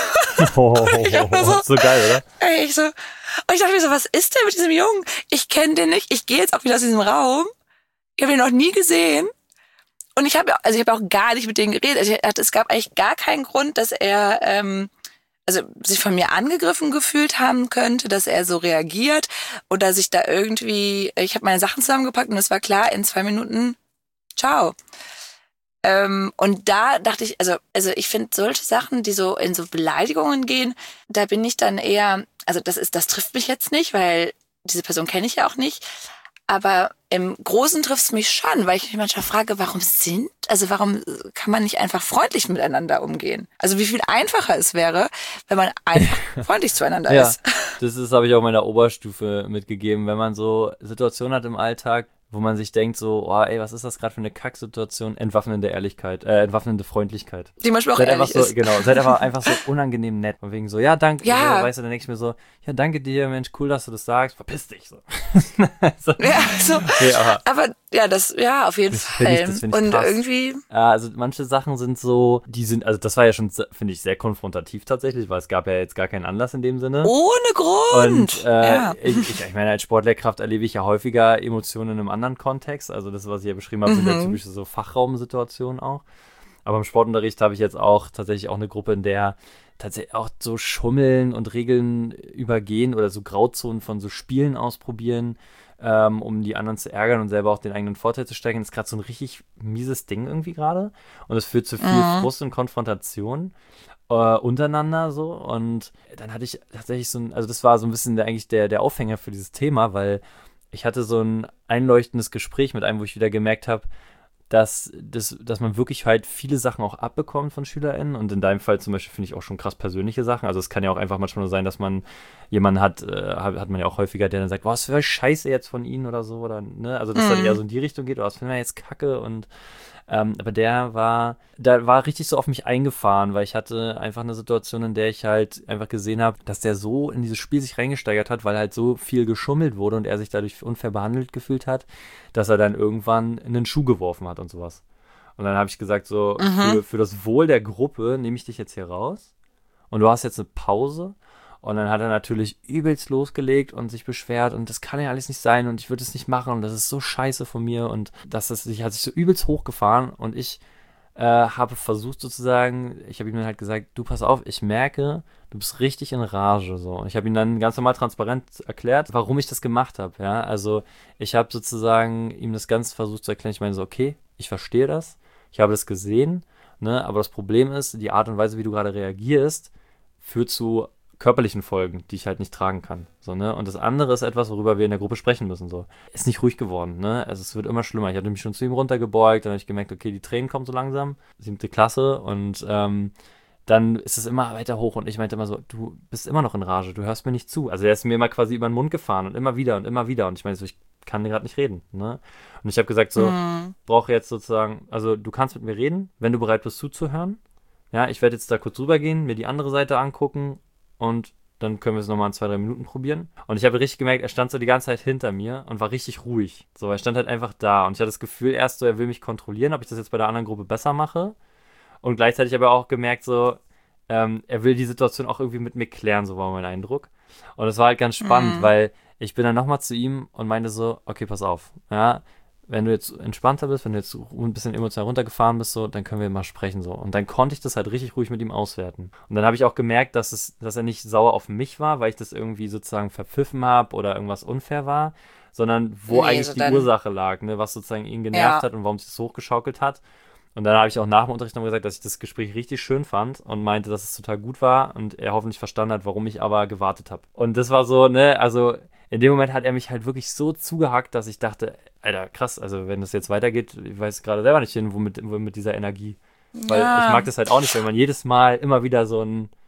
So geil, oder? Und ich dachte mir so, was ist denn mit diesem Jungen? Ich kenne den nicht, ich gehe jetzt auch wieder aus diesem Raum. Ich habe ihn noch nie gesehen. Und ich habe auch gar nicht mit denen geredet. Also es gab eigentlich gar keinen Grund, dass er sich von mir angegriffen gefühlt haben könnte, dass er so reagiert oder sich da irgendwie, ich habe meine Sachen zusammengepackt und es war klar, in 2 Minuten, ciao. Und da dachte ich, also ich finde solche Sachen, die so in so Beleidigungen gehen, da bin ich dann eher, also das trifft mich jetzt nicht, weil diese Person kenne ich ja auch nicht. Aber im Großen trifft es mich schon, weil ich mich manchmal frage, warum kann man nicht einfach freundlich miteinander umgehen? Also wie viel einfacher es wäre, wenn man einfach freundlich zueinander ist. Das habe ich auch meiner Oberstufe mitgegeben, wenn man so Situationen hat im Alltag, wo man sich denkt so, oh ey, was ist das gerade für eine Kacksituation? Entwaffnende Ehrlichkeit, entwaffnende Freundlichkeit. Die manchmal auch ehrlich ist. Genau, seid aber einfach so unangenehm nett. Von wegen so, ja, danke, ja. So, weißt du, dann denke ich mir so, ja, danke dir, Mensch, cool, dass du das sagst, verpiss dich so. Aber auf jeden Fall. Das find ich und krass. irgendwie. Ja, also manche Sachen sind so, also das war ja schon, finde ich, sehr konfrontativ tatsächlich, weil es gab ja jetzt gar keinen Anlass in dem Sinne. Ohne Grund. Und ich meine, als Sportlehrkraft erlebe ich ja häufiger Emotionen in einem anderen Kontext. Also das, was ich ja beschrieben habe, sind ja typische so Fachraumsituationen auch. Aber im Sportunterricht habe ich jetzt auch tatsächlich auch eine Gruppe, in der tatsächlich auch so Schummeln und Regeln übergehen oder so Grauzonen von so Spielen ausprobieren, um die anderen zu ärgern und selber auch den eigenen Vorteil zu steigern. Das ist gerade so ein richtig mieses Ding irgendwie gerade. Und es führt zu viel Frust und Konfrontation untereinander so. Und dann hatte ich tatsächlich also das war so ein bisschen der Aufhänger für dieses Thema, weil ich hatte so ein einleuchtendes Gespräch mit einem, wo ich wieder gemerkt habe, dass man wirklich halt viele Sachen auch abbekommt von SchülerInnen und in deinem Fall zum Beispiel finde ich auch schon krass persönliche Sachen. Also es kann ja auch einfach manchmal nur sein, dass man jemanden hat man ja auch häufiger, der dann sagt, was für Scheiße jetzt von ihnen oder so, oder, ne? Also dass dann eher so in die Richtung geht, oder was finden wir jetzt Kacke und Aber der war richtig so auf mich eingefahren, weil ich hatte einfach eine Situation, in der ich halt einfach gesehen habe, dass der so in dieses Spiel sich reingesteigert hat, weil halt so viel geschummelt wurde und er sich dadurch unfair behandelt gefühlt hat, dass er dann irgendwann einen Schuh geworfen hat und sowas. Und dann habe ich gesagt, so, Mhm. für das Wohl der Gruppe nehme ich dich jetzt hier raus und du hast jetzt eine Pause. Und dann hat er natürlich übelst losgelegt und sich beschwert und das kann ja alles nicht sein und ich würde es nicht machen und das ist so scheiße von mir und hat sich so übelst hochgefahren und ich habe versucht sozusagen, ich habe ihm dann halt gesagt, du pass auf, ich merke, du bist richtig in Rage so. Und ich habe ihm dann ganz normal transparent erklärt, warum ich das gemacht habe, ja. Also ich habe sozusagen ihm das Ganze versucht zu erklären. Ich meine so, okay, ich verstehe das, ich habe das gesehen, ne, aber das Problem ist, die Art und Weise, wie du gerade reagierst, führt zu körperlichen Folgen, die ich halt nicht tragen kann. So, ne? Und das andere ist etwas, worüber wir in der Gruppe sprechen müssen. So. Ist nicht ruhig geworden, ne? Also es wird immer schlimmer. Ich hatte mich schon zu ihm runtergebeugt, dann habe ich gemerkt, okay, die Tränen kommen so langsam. 7. Klasse und dann ist es immer weiter hoch und ich meinte immer so, du bist immer noch in Rage, du hörst mir nicht zu. Also er ist mir immer quasi über den Mund gefahren und immer wieder und immer wieder. Und ich meinte so, ich kann gerade nicht reden. Ne? Und ich habe gesagt so, Mhm. brauche jetzt sozusagen, also du kannst mit mir reden, wenn du bereit bist zuzuhören. Ja, ich werde jetzt da kurz rübergehen, mir die andere Seite angucken und dann können wir es nochmal in 2, 3 Minuten probieren. Und ich habe richtig gemerkt, er stand so die ganze Zeit hinter mir und war richtig ruhig. So, er stand halt einfach da. Und ich hatte das Gefühl erst so, er will mich kontrollieren, ob ich das jetzt bei der anderen Gruppe besser mache. Und gleichzeitig aber auch gemerkt so, er will die Situation auch irgendwie mit mir klären, so war mein Eindruck. Und es war halt ganz spannend, Mhm. weil ich bin dann nochmal zu ihm und meinte so, okay, pass auf, ja, wenn du jetzt entspannter bist, wenn du jetzt ein bisschen emotional runtergefahren bist, so, dann können wir mal sprechen, so. Und dann konnte ich das halt richtig ruhig mit ihm auswerten. Und dann habe ich auch gemerkt, dass er nicht sauer auf mich war, weil ich das irgendwie sozusagen verpfiffen habe oder irgendwas unfair war, sondern wo Nee, eigentlich so die dann, Ursache lag, ne, was sozusagen ihn genervt ja. hat und warum sich das hochgeschaukelt hat. Und dann habe ich auch nach dem Unterricht noch gesagt, dass ich das Gespräch richtig schön fand und meinte, dass es total gut war und er hoffentlich verstanden hat, warum ich aber gewartet habe. Und das war so, ne, also in dem Moment hat er mich halt wirklich so zugehackt, dass ich dachte, Alter, krass, also wenn das jetzt weitergeht, ich weiß gerade selber nicht hin, womit dieser Energie. Weil ich mag Ja, das halt auch nicht, wenn man jedes Mal immer wieder so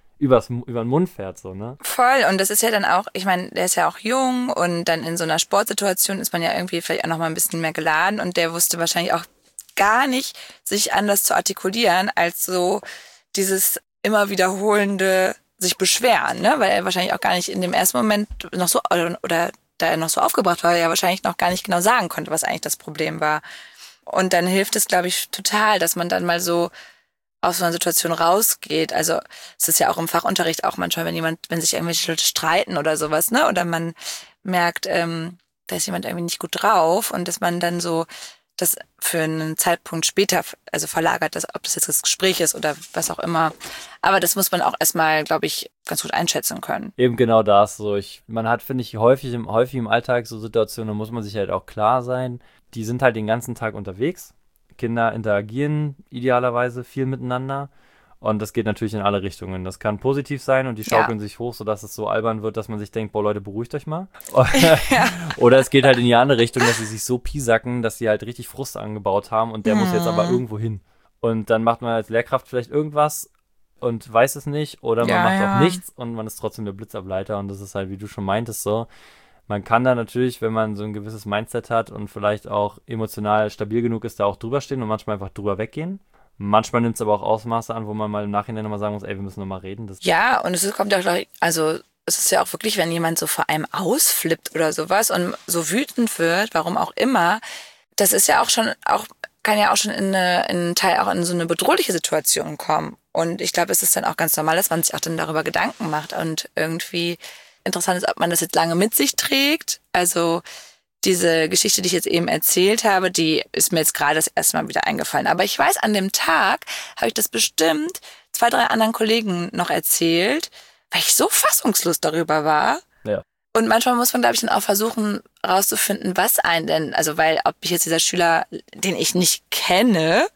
über den Mund fährt, so, ne? voll. Und das ist ja dann auch, ich meine, der ist ja auch jung und dann in so einer Sportsituation ist man ja irgendwie vielleicht auch noch mal ein bisschen mehr geladen und der wusste wahrscheinlich auch gar nicht, sich anders zu artikulieren, als so dieses immer wiederholende sich beschweren, ne? Weil er wahrscheinlich auch gar nicht in dem ersten Moment noch so, oder da er noch so aufgebracht war, ja wahrscheinlich noch gar nicht genau sagen konnte, was eigentlich das Problem war. Und dann hilft es, glaube ich, total, dass man dann mal so aus so einer Situation rausgeht. Also es ist ja auch im Fachunterricht auch manchmal, wenn sich irgendwelche Leute streiten oder sowas, ne? Oder man merkt, da ist jemand irgendwie nicht gut drauf und dass man dann so das für einen Zeitpunkt später, also verlagert, ob das jetzt das Gespräch ist oder was auch immer. Aber das muss man auch erstmal, glaube ich, ganz gut einschätzen können. Eben genau das. So, man hat, finde ich, häufig im Alltag so Situationen, da muss man sich halt auch klar sein, die sind halt den ganzen Tag unterwegs. Kinder interagieren idealerweise viel miteinander. Und das geht natürlich in alle Richtungen. Das kann positiv sein und die Ja. schaukeln sich hoch, sodass es so albern wird, dass man sich denkt, boah Leute, beruhigt euch mal. Ja. Oder es geht halt in die andere Richtung, dass sie sich so piesacken, dass sie halt richtig Frust angebaut haben und der muss jetzt aber Hm. irgendwo hin. Und dann macht man als Lehrkraft vielleicht irgendwas und weiß es nicht oder man Ja, macht auch ja. nichts und man ist trotzdem der Blitzableiter und das ist halt, wie du schon meintest, so. Man kann da natürlich, wenn man so ein gewisses Mindset hat und vielleicht auch emotional stabil genug ist, da auch drüber stehen und manchmal einfach drüber weggehen. Manchmal nimmt es aber auch Ausmaße an, wo man mal im Nachhinein nochmal sagen muss, ey, wir müssen nochmal reden. Ja, und kommt ja auch, also es ist ja auch wirklich, wenn jemand so vor einem ausflippt oder sowas und so wütend wird, warum auch immer, das ist ja auch schon, kann ja auch schon in einen Teil auch in so eine bedrohliche Situation kommen. Und ich glaube, es ist dann auch ganz normal, dass man sich auch dann darüber Gedanken macht und irgendwie interessant ist, ob man das jetzt lange mit sich trägt. Also diese Geschichte, die ich jetzt eben erzählt habe, die ist mir jetzt gerade das erste Mal wieder eingefallen. Aber ich weiß, an dem Tag habe ich das bestimmt 2, 3 anderen Kollegen noch erzählt, weil ich so fassungslos darüber war. Ja. Und manchmal muss man, glaube ich, dann auch versuchen, rauszufinden, was einen denn, also weil, ob ich jetzt dieser Schüler, den ich nicht kenne,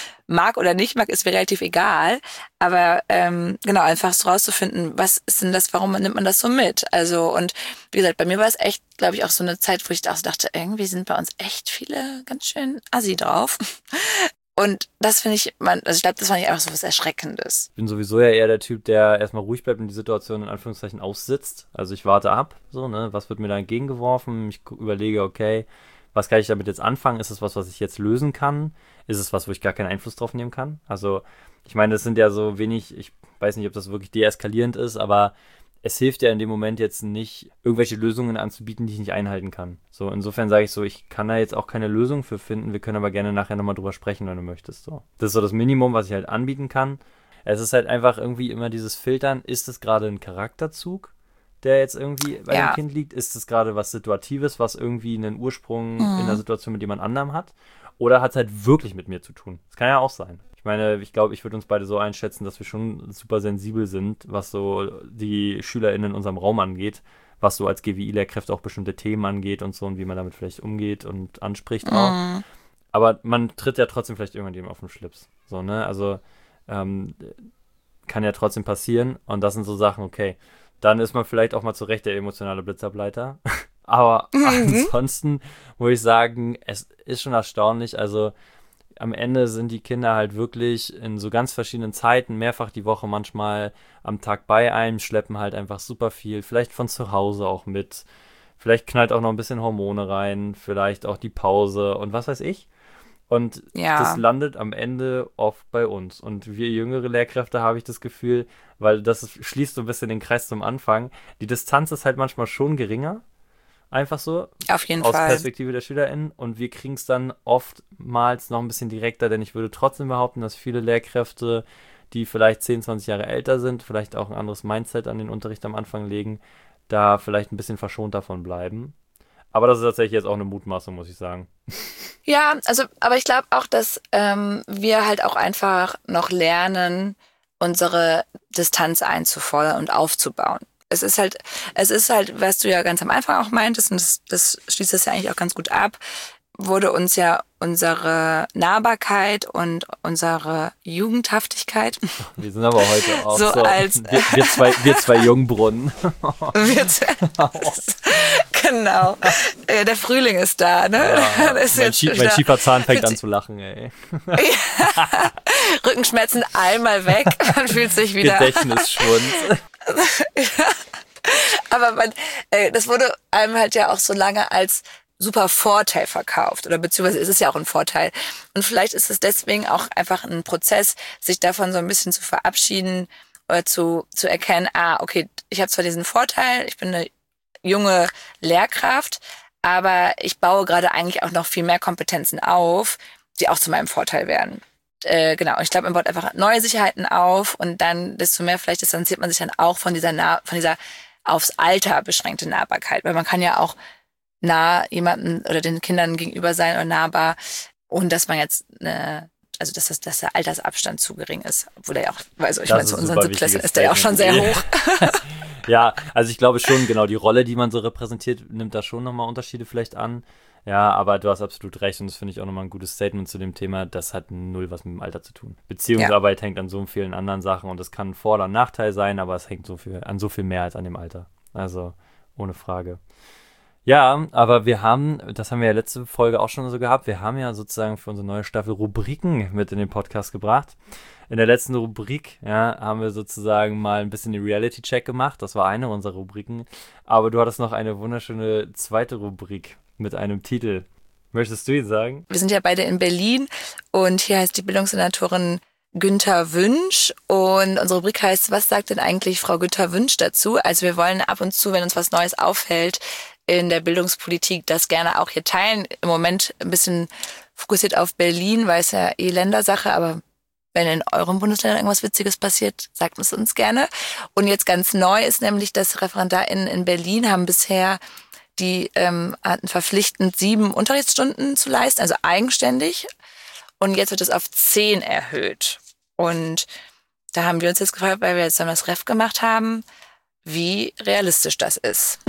mag oder nicht mag, ist mir relativ egal. Aber genau, einfach so rauszufinden, was ist denn das, warum nimmt man das so mit? Also, und wie gesagt, bei mir war es echt, glaube ich, auch so eine Zeit, wo ich auch dachte, irgendwie sind bei uns echt viele ganz schön assi drauf. Und das finde ich, also ich glaube, das fand ich einfach so was Erschreckendes. Ich bin sowieso ja eher der Typ, der erstmal ruhig bleibt und die Situation in Anführungszeichen aussitzt. Also ich warte ab, so, ne, was wird mir da entgegengeworfen? Ich überlege, okay, was kann ich damit jetzt anfangen? Ist es was ich jetzt lösen kann? Ist es was, wo ich gar keinen Einfluss drauf nehmen kann? Also, ich meine, das sind ja so wenig, ich weiß nicht, ob das wirklich deeskalierend ist, aber es hilft ja in dem Moment jetzt nicht, irgendwelche Lösungen anzubieten, die ich nicht einhalten kann. So, insofern sage ich so, ich kann da jetzt auch keine Lösung für finden. Wir können aber gerne nachher nochmal drüber sprechen, wenn du möchtest. So. Das ist so das Minimum, was ich halt anbieten kann. Es ist halt einfach irgendwie immer dieses Filtern, ist es gerade ein Charakterzug, der jetzt irgendwie bei dem Kind liegt? Ist es gerade was Situatives, was irgendwie einen Ursprung in der Situation mit jemand anderem hat? Oder hat es halt wirklich mit mir zu tun? Das kann ja auch sein. Ich meine, ich glaube, ich würde uns beide so einschätzen, dass wir schon super sensibel sind, was so die SchülerInnen in unserem Raum angeht, was so als GWI-Lehrkräfte auch bestimmte Themen angeht und so und wie man damit vielleicht umgeht und anspricht auch. Aber man tritt ja trotzdem vielleicht irgendjemandem auf den Schlips. So, ne? Also, kann ja trotzdem passieren und das sind so Sachen, okay, dann ist man vielleicht auch mal zu Recht der emotionale Blitzableiter. Aber ansonsten muss ich sagen, es ist schon erstaunlich, also am Ende sind die Kinder halt wirklich in so ganz verschiedenen Zeiten, mehrfach die Woche manchmal am Tag bei einem, schleppen halt einfach super viel, vielleicht von zu Hause auch mit, vielleicht knallt auch noch ein bisschen Hormone rein, vielleicht auch die Pause und was weiß ich. Und das landet am Ende oft bei uns. Und wir jüngere Lehrkräfte, habe ich das Gefühl, weil schließt so ein bisschen den Kreis zum Anfang, die Distanz ist halt manchmal schon geringer. Einfach so. Auf jeden aus Fall. Perspektive der SchülerInnen. Und wir kriegen es dann oftmals noch ein bisschen direkter, denn ich würde trotzdem behaupten, dass viele Lehrkräfte, die vielleicht 10, 20 Jahre älter sind, vielleicht auch ein anderes Mindset an den Unterricht am Anfang legen, da vielleicht ein bisschen verschont davon bleiben. Aber das ist tatsächlich jetzt auch eine Mutmaßung, muss ich sagen. Ja, also, aber ich glaube auch, dass wir halt auch einfach noch lernen, unsere Distanz einzufordern und aufzubauen. Es ist halt, was du ja ganz am Anfang auch meintest, und das schließt das ja eigentlich auch ganz gut ab, wurde uns ja unsere Nahbarkeit und unsere Jugendhaftigkeit. Wir sind aber heute auch so als wir zwei Jungbrunnen. Genau. Der Frühling ist da, ne? Ja, mein Schieferzahn fängt an zu lachen, ey. Rückenschmerzen einmal weg, man fühlt sich wieder. Gedächtnisschwund. Aber das wurde einem halt ja auch so lange als super Vorteil verkauft oder beziehungsweise ist es ja auch ein Vorteil. Und vielleicht ist es deswegen auch einfach ein Prozess, sich davon so ein bisschen zu verabschieden oder zu erkennen, okay, ich habe zwar diesen Vorteil, ich bin eine junge Lehrkraft, aber ich baue gerade eigentlich auch noch viel mehr Kompetenzen auf, die auch zu meinem Vorteil werden. Genau, und ich glaube, man baut einfach neue Sicherheiten auf und dann desto mehr vielleicht distanziert man sich dann auch von dieser aufs Alter beschränkte Nahbarkeit, weil man kann ja auch nah jemanden oder den Kindern gegenüber sein oder nahbar und dass man jetzt dass der Altersabstand zu gering ist, obwohl er ja auch, also ich meine, zu unseren Siebtklässlern ist der ja auch schon sehr hoch. Ja, also ich glaube schon, genau, die Rolle, die man so repräsentiert, nimmt da schon nochmal Unterschiede vielleicht an. Ja, aber du hast absolut recht und das finde ich auch nochmal ein gutes Statement zu dem Thema. Das hat null was mit dem Alter zu tun. Beziehungsarbeit hängt an so vielen anderen Sachen und das kann ein Vor- oder Nachteil sein, aber es hängt an so viel mehr als an dem Alter. Also, ohne Frage. Ja, aber das haben wir ja letzte Folge auch schon so gehabt, wir haben ja sozusagen für unsere neue Staffel Rubriken mit in den Podcast gebracht. In der letzten Rubrik, haben wir sozusagen mal ein bisschen den Reality-Check gemacht. Das war eine unserer Rubriken. Aber du hattest noch eine wunderschöne zweite Rubrik mit einem Titel. Möchtest du ihn sagen? Wir sind ja beide in Berlin und hier heißt die Bildungssenatorin Günther Wünsch und unsere Rubrik heißt, was sagt denn eigentlich Frau Günther Wünsch dazu? Also wir wollen ab und zu, wenn uns was Neues auffällt in der Bildungspolitik, das gerne auch hier teilen. Im Moment ein bisschen fokussiert auf Berlin, weil es ja Ländersache, aber wenn in euren Bundesländern irgendwas Witziges passiert, sagt es uns gerne. Und jetzt ganz neu ist nämlich, dass ReferendarInnen in Berlin haben bisher die hatten verpflichtend 7 Unterrichtsstunden zu leisten, also eigenständig. Und jetzt wird es auf 10 erhöht. Und da haben wir uns jetzt gefragt, weil wir jetzt dann das Ref gemacht haben, wie realistisch das ist.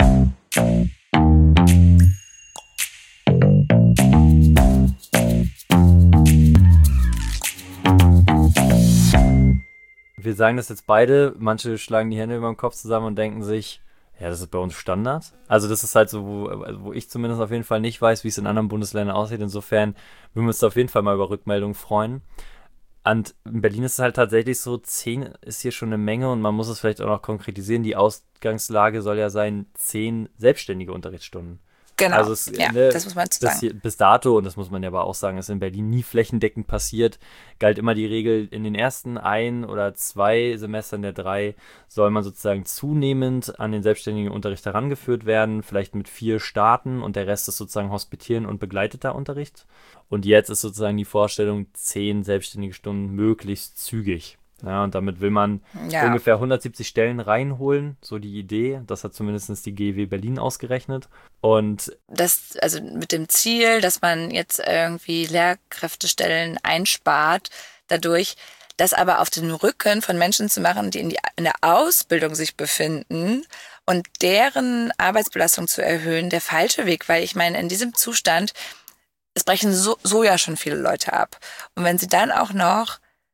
Wir sagen das jetzt beide, manche schlagen die Hände über den Kopf zusammen und denken sich, ja, das ist bei uns Standard. Also das ist halt so, wo ich zumindest auf jeden Fall nicht weiß, wie es in anderen Bundesländern aussieht. Insofern würden wir uns da auf jeden Fall mal über Rückmeldungen freuen. Und in Berlin ist es halt tatsächlich so, 10 ist hier schon eine Menge und man muss es vielleicht auch noch konkretisieren. Die Ausgangslage soll ja sein, 10 selbstständige Unterrichtsstunden. Genau, Also das muss man sagen. bis dato, und das muss man ja aber auch sagen, ist in Berlin nie flächendeckend passiert, galt immer die Regel, in den ersten 1 oder 2 Semestern der 3 soll man sozusagen zunehmend an den selbstständigen Unterricht herangeführt werden, vielleicht mit 4 starten und der Rest ist sozusagen hospitieren und begleiteter Unterricht. Und jetzt ist sozusagen die Vorstellung 10 selbstständige Stunden möglichst zügig. Ja, und damit will man ungefähr 170 Stellen reinholen, so die Idee. Das hat zumindest die GEW Berlin ausgerechnet. Und das, also mit dem Ziel, dass man jetzt irgendwie Lehrkräftestellen einspart, dadurch, das aber auf den Rücken von Menschen zu machen, die in der Ausbildung sich befinden und deren Arbeitsbelastung zu erhöhen, der falsche Weg, weil ich meine, in diesem Zustand, es brechen so ja schon viele Leute ab. Und wenn sie dann auch noch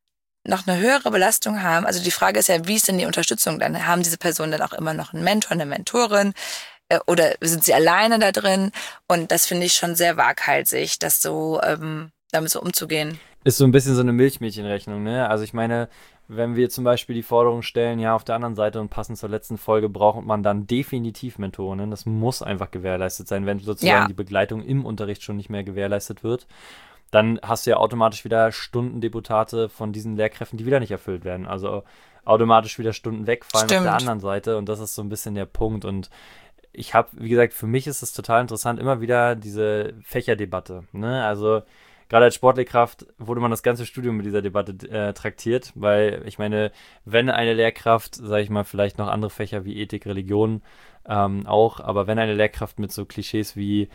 eine höhere Belastung haben, also die Frage ist ja, wie ist denn die Unterstützung? Dann haben diese Personen dann auch immer noch einen Mentor, eine Mentorin oder sind sie alleine da drin? Und das finde ich schon sehr waghalsig, das so damit so umzugehen. Ist so ein bisschen so eine Milchmädchenrechnung, ne? Also ich meine, wenn wir zum Beispiel die Forderung stellen, ja, auf der anderen Seite und passend zur letzten Folge braucht man dann definitiv Mentoren. Das muss einfach gewährleistet sein, wenn sozusagen die Begleitung im Unterricht schon nicht mehr gewährleistet wird. Dann hast du ja automatisch wieder Stundendeputate von diesen Lehrkräften, die wieder nicht erfüllt werden. Also automatisch wieder Stunden wegfallen auf der anderen Seite und das ist so ein bisschen der Punkt. Und ich habe, wie gesagt, für mich ist es total interessant, immer wieder diese Fächerdebatte. Ne? Also gerade als Sportlehrkraft wurde man das ganze Studium mit dieser Debatte traktiert, weil ich meine, wenn eine Lehrkraft, sage ich mal, vielleicht noch andere Fächer wie Ethik, Religion auch, aber wenn eine Lehrkraft mit so Klischees wie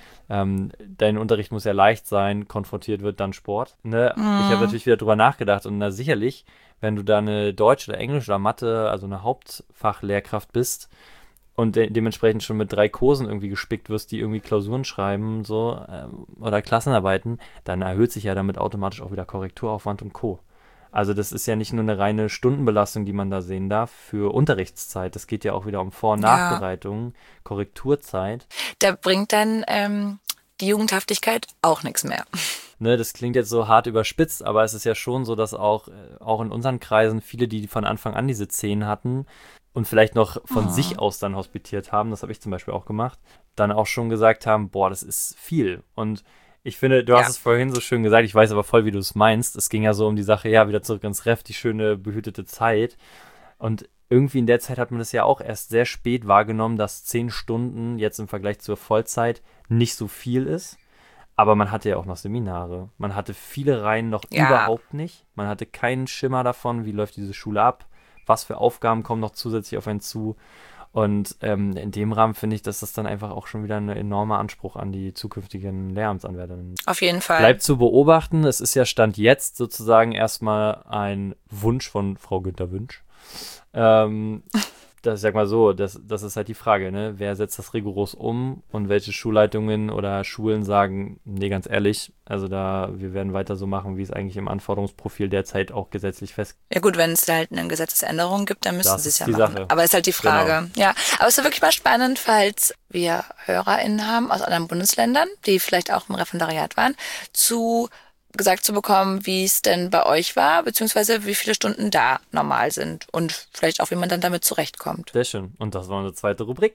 dein Unterricht muss ja leicht sein, konfrontiert wird, dann Sport. Ne? Ich habe natürlich wieder drüber nachgedacht und na sicherlich, wenn du da eine Deutsch oder Englisch oder Mathe, also eine Hauptfachlehrkraft bist und dementsprechend schon mit 3 Kursen irgendwie gespickt wirst, die irgendwie Klausuren schreiben so oder Klassenarbeiten, dann erhöht sich ja damit automatisch auch wieder Korrekturaufwand und Co. Also das ist ja nicht nur eine reine Stundenbelastung, die man da sehen darf für Unterrichtszeit. Das geht ja auch wieder um Vor- und Nachbereitung, Korrekturzeit. Da bringt dann die Jugendhaftigkeit auch nichts mehr. Ne, das klingt jetzt so hart überspitzt, aber es ist ja schon so, dass auch in unseren Kreisen viele, die von Anfang an diese 10 hatten und vielleicht noch von sich aus dann hospitiert haben, das habe ich zum Beispiel auch gemacht, dann auch schon gesagt haben, boah, das ist viel. Und ich finde, du hast es vorhin so schön gesagt, ich weiß aber voll, wie du es meinst. Es ging ja so um die Sache, ja, wieder zurück ins Ref, die schöne, behütete Zeit. Und irgendwie in der Zeit hat man das ja auch erst sehr spät wahrgenommen, dass 10 Stunden jetzt im Vergleich zur Vollzeit nicht so viel ist. Aber man hatte ja auch noch Seminare. Man hatte viele Reihen noch überhaupt nicht. Man hatte keinen Schimmer davon, wie läuft diese Schule ab, was für Aufgaben kommen noch zusätzlich auf einen zu. Und in dem Rahmen finde ich, dass das dann einfach auch schon wieder ein enormer Anspruch an die zukünftigen Lehramtsanwärterinnen. Auf jeden Fall. Bleibt zu beobachten. Es ist ja Stand jetzt sozusagen erstmal ein Wunsch von Frau Günther Wünsch. Das sag mal so, das ist halt die Frage, ne? Wer setzt das rigoros um und welche Schulleitungen oder Schulen sagen, nee, ganz ehrlich, also wir werden weiter so machen, wie es eigentlich im Anforderungsprofil derzeit auch gesetzlich fest. Ja gut, wenn es halt eine Gesetzesänderung gibt, dann müssen sie es ja machen. Sache. Aber ist halt die Frage. Genau. Ja, aber es ist wirklich mal spannend, falls wir HörerInnen haben aus anderen Bundesländern, die vielleicht auch im Referendariat waren, gesagt zu bekommen, wie es denn bei euch war, beziehungsweise wie viele Stunden da normal sind und vielleicht auch, wie man dann damit zurechtkommt. Sehr schön. Und das war unsere zweite Rubrik.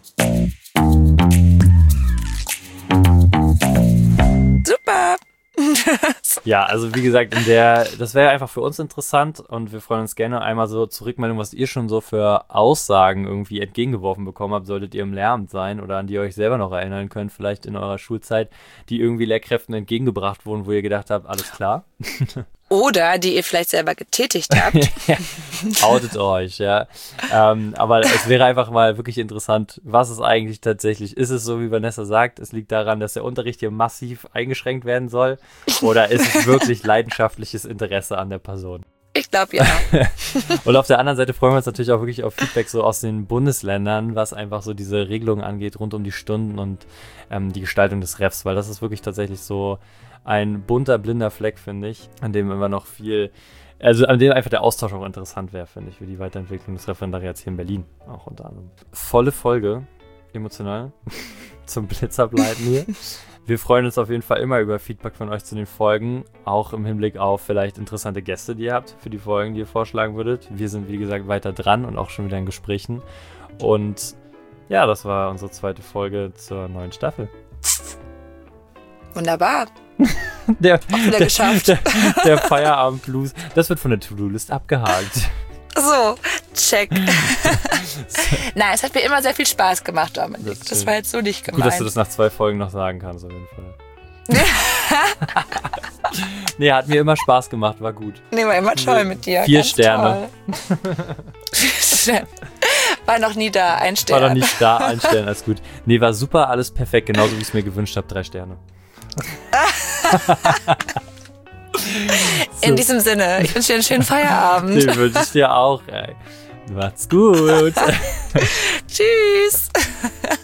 Super! Ja, also wie gesagt, das wäre einfach für uns interessant und wir freuen uns gerne einmal so zur Rückmeldung, was ihr schon so für Aussagen irgendwie entgegengeworfen bekommen habt, solltet ihr im Lehramt sein oder an die ihr euch selber noch erinnern könnt, vielleicht in eurer Schulzeit, die irgendwie Lehrkräften entgegengebracht wurden, wo ihr gedacht habt, alles klar. Oder die ihr vielleicht selber getätigt habt. Outet euch, ja. Aber es wäre einfach mal wirklich interessant, was es eigentlich tatsächlich ist. Es so, wie Vanessa sagt, es liegt daran, dass der Unterricht hier massiv eingeschränkt werden soll? Oder ist es wirklich leidenschaftliches Interesse an der Person? Ich glaube, ja. Und auf der anderen Seite freuen wir uns natürlich auch wirklich auf Feedback so aus den Bundesländern, was einfach so diese Regelungen angeht, rund um die Stunden und die Gestaltung des Refs, weil das ist wirklich tatsächlich so ein bunter, blinder Fleck, finde ich, an dem immer noch an dem einfach der Austausch auch interessant wäre, finde ich, für die Weiterentwicklung des Referendariats hier in Berlin auch unter anderem. Volle Folge, emotional, zum Blitzableiten hier. Wir freuen uns auf jeden Fall immer über Feedback von euch zu den Folgen, auch im Hinblick auf vielleicht interessante Gäste, die ihr habt für die Folgen, die ihr vorschlagen würdet. Wir sind, wie gesagt, weiter dran und auch schon wieder in Gesprächen. Und Ja, das war unsere zweite Folge zur neuen Staffel. Wunderbar. Der, Auch wieder geschafft. Der Feierabend-Blues, das wird von der To-Do-List abgehakt. So, check. Nein, es hat mir immer sehr viel Spaß gemacht, Dominik. Das war jetzt so nicht gemeint. Gut, dass du das nach 2 Folgen noch sagen kannst, auf jeden Fall. Nee, hat mir immer Spaß gemacht, war gut. Nee, war immer toll mit dir. 4 Sterne. War noch nie da, 1 Stern. War noch nicht da, 1 Stern, alles gut. Nee, war super, alles perfekt, genauso wie ich es mir gewünscht habe, 3 Sterne. In diesem Sinne, ich wünsche dir einen schönen Feierabend. Den wünsche ich dir auch, ey. Macht's gut. Tschüss.